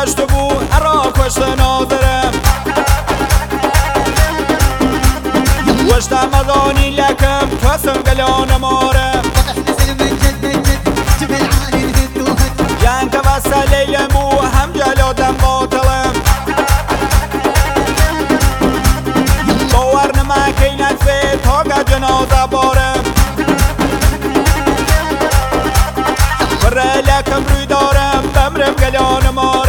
گشت بو ارا کشت ناظرم وشت مدانی لکم توسم گلان مارم ینگ وسلیلم بو هم جلادم باطلم باور نمکی نتفه تاگ جنازه بارم بره لکم روی دارم بمرم گلان مارم